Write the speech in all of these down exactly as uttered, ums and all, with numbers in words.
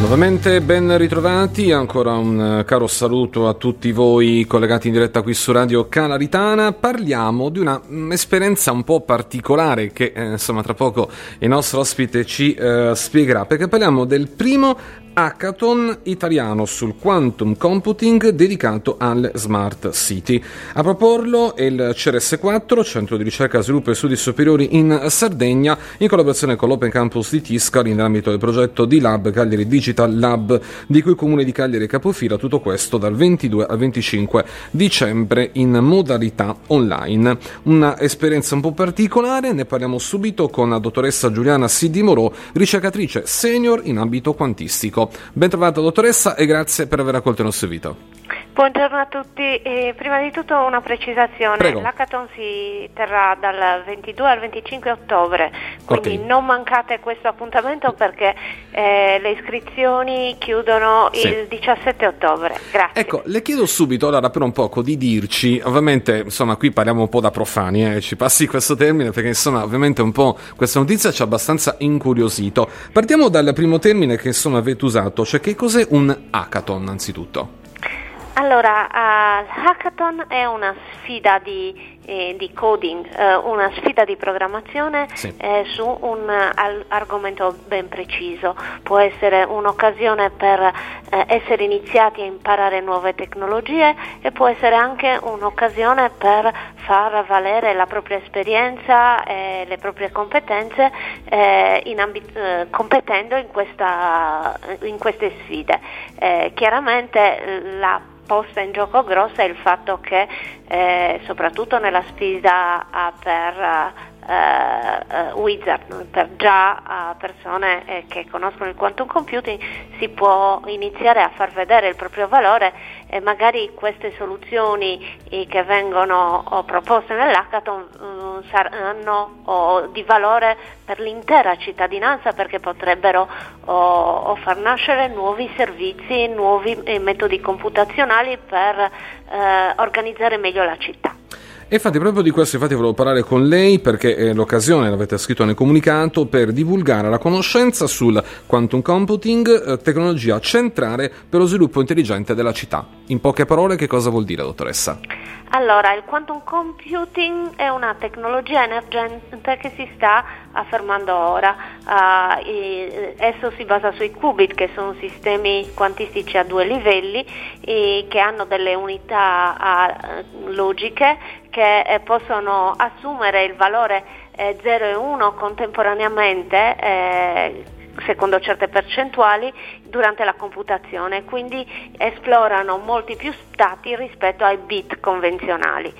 Nuovamente ben ritrovati, ancora un caro saluto a tutti voi collegati in diretta qui su Radio Calaritana. Parliamo di una mh, esperienza un po' particolare che eh, insomma tra poco il nostro ospite ci eh, spiegherà, perché parliamo del primo hackathon italiano sul quantum computing dedicato alle smart city. A proporlo è il C R S quattro, Centro di Ricerca, Sviluppo e Studi Superiori in Sardegna, in collaborazione con l'Open Campus di Tiscali nell'ambito del progetto D-Lab Cagliari Digital Lab, di cui il Comune di Cagliari è capofila. Tutto questo dal ventidue al venticinque dicembre in modalità online. Una esperienza un po' particolare, ne parliamo subito con la dottoressa Giuliana Sidi Morò, ricercatrice senior in ambito quantistico. Ben trovata dottoressa e grazie per aver accolto il nostro invito. Buongiorno a tutti, e prima di tutto una precisazione. Prego. L'hackathon si terrà dal ventidue al venticinque ottobre, quindi Okay. non mancate questo appuntamento perché eh, le iscrizioni chiudono Sì. il diciassette ottobre. Grazie. Ecco, le chiedo subito allora per un poco di dirci, ovviamente insomma qui parliamo un po' da profani, eh, ci passi questo termine perché insomma ovviamente un po' questa notizia ci ha abbastanza incuriosito. Partiamo dal primo termine che insomma avete usato, cioè che cos'è un hackathon anzitutto? Allora, uh, l'hackathon è una sfida di, eh, di coding, eh, una sfida di programmazione Sì. eh, su un al- argomento ben preciso. Può essere un'occasione per eh, essere iniziati a imparare nuove tecnologie e può essere anche un'occasione per far valere la propria esperienza e le proprie competenze eh, in ambit- eh, competendo in, questa, in queste sfide. Eh, chiaramente la posta in gioco grossa è il fatto che eh, soprattutto nella sfida uh, per uh, uh, wizard, per già uh, persone eh, che conoscono il quantum computing, si può iniziare a far vedere il proprio valore e magari queste soluzioni eh, che vengono oh, proposte nell'hackathon um, saranno oh, di valore per l'intera cittadinanza, perché potrebbero oh, oh, far nascere nuovi servizi, nuovi eh, metodi computazionali per eh, organizzare meglio la città. E infatti proprio di questo infatti volevo parlare con lei, perché è l'occasione, l'avete scritto nel comunicato, per divulgare la conoscenza sul quantum computing, eh, tecnologia centrale per lo sviluppo intelligente della città. In poche parole, che cosa vuol dire, dottoressa? Allora, il quantum computing è una tecnologia emergente che si sta affermando ora. Uh, e, esso si basa sui qubit, che sono sistemi quantistici a due livelli e che hanno delle unità uh, logiche che eh, possono assumere il valore eh, zero e uno contemporaneamente eh, secondo certe percentuali durante la computazione, quindi esplorano molti più stati rispetto ai bit convenzionali.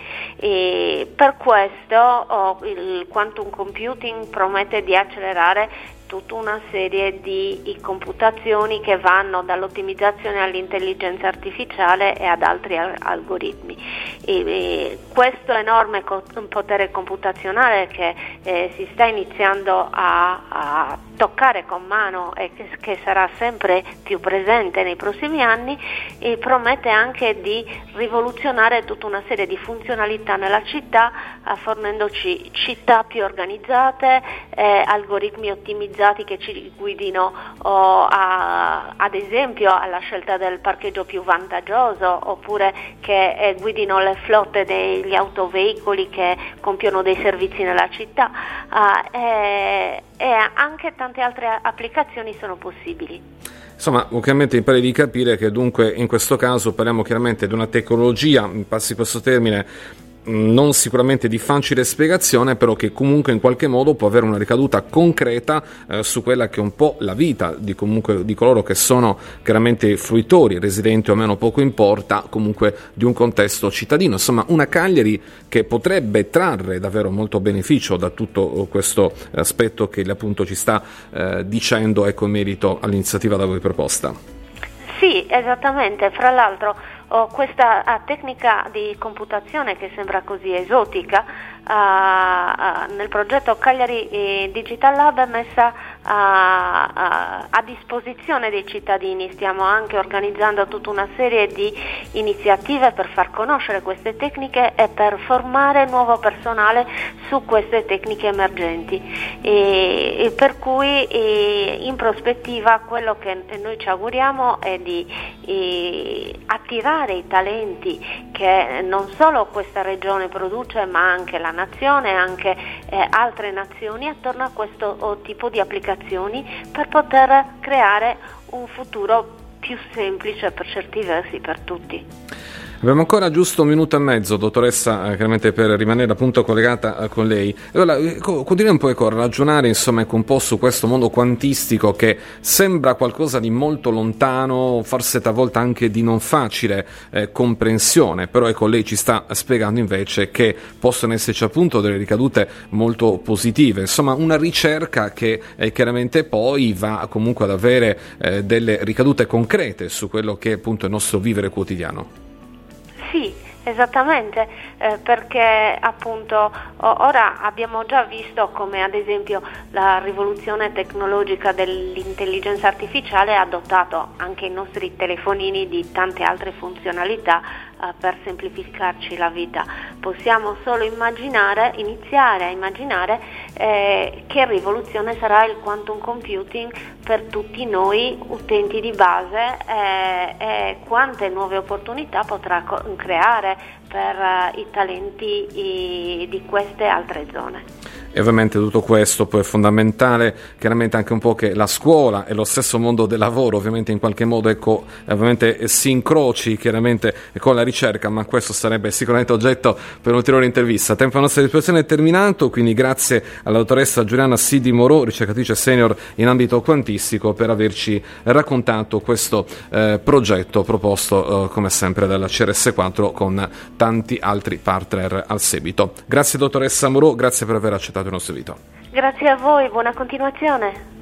E per questo oh, il quantum computing promette di accelerare tutta una serie di computazioni che vanno dall'ottimizzazione all'intelligenza artificiale e ad altri al- algoritmi. E, e questo enorme co- potere computazionale che eh, si sta iniziando a, a toccare con mano e che, che sarà sempre più presente nei prossimi anni, e promette anche di rivoluzionare tutta una serie di funzionalità nella città, eh, fornendoci città più organizzate, eh, algoritmi ottimizzati che ci guidino oh, a, ad esempio alla scelta del parcheggio più vantaggioso, oppure che eh, guidino le flotte degli autoveicoli che compiono dei servizi nella città, uh, e, e anche tante altre applicazioni sono possibili. Insomma, ovviamente mi pare di capire che dunque in questo caso parliamo chiaramente di una tecnologia, mi passi questo termine, non sicuramente di facile spiegazione, però che comunque in qualche modo può avere una ricaduta concreta eh, su quella che è un po' la vita di comunque di coloro che sono chiaramente fruitori, residenti o meno, poco importa, comunque di un contesto cittadino. Insomma, una Cagliari che potrebbe trarre davvero molto beneficio da tutto questo aspetto che appunto ci sta eh, dicendo, ecco, in merito all'iniziativa da voi proposta. Sì, esattamente. Fra l'altro oh, questa uh, tecnica di computazione che sembra così esotica uh, uh, nel progetto Cagliari Digital Lab è messa a, a, a disposizione dei cittadini. Stiamo anche organizzando tutta una serie di iniziative per far conoscere queste tecniche e per formare nuovo personale su queste tecniche emergenti, e, e per cui e in prospettiva quello che noi ci auguriamo è di e, attirare i talenti che non solo questa regione produce, ma anche la nazione, anche eh, altre nazioni attorno a questo tipo di applicazioni, per poter creare un futuro più semplice per certi versi per tutti. Abbiamo ancora giusto un minuto e mezzo, dottoressa, eh, chiaramente per rimanere appunto collegata eh, con lei. Allora, eh, continuiamo un po' ecco, a ragionare insomma ecco, un po' su questo mondo quantistico che sembra qualcosa di molto lontano, forse talvolta anche di non facile eh, comprensione, però ecco lei ci sta spiegando invece che possono esserci appunto delle ricadute molto positive, insomma una ricerca che eh, chiaramente poi va comunque ad avere eh, delle ricadute concrete su quello che è appunto il nostro vivere quotidiano. Sì, esattamente, eh, perché appunto ora abbiamo già visto come ad esempio la rivoluzione tecnologica dell'intelligenza artificiale ha dotato anche i nostri telefonini di tante altre funzionalità eh, per semplificarci la vita. Possiamo solo immaginare, iniziare a immaginare eh, che rivoluzione sarà il quantum computing per tutti noi utenti di base eh, e quante nuove opportunità potrà co- creare per uh, i talenti i, di queste altre zone. E ovviamente tutto questo poi è fondamentale, chiaramente anche un po' che la scuola e lo stesso mondo del lavoro ovviamente in qualche modo ecco, ovviamente si incroci chiaramente con la ricerca, ma questo sarebbe sicuramente oggetto per un'ulteriore intervista. Tempo a nostra disposizione è terminato, quindi grazie alla dottoressa Giuliana Sidi Moreau, ricercatrice senior in ambito quantistico, per averci raccontato questo eh, progetto proposto eh, come sempre dalla C R S quattro con tanti altri partner al seguito. Grazie dottoressa Moreau, grazie per aver accettato il nostro invito. Grazie a voi, buona continuazione.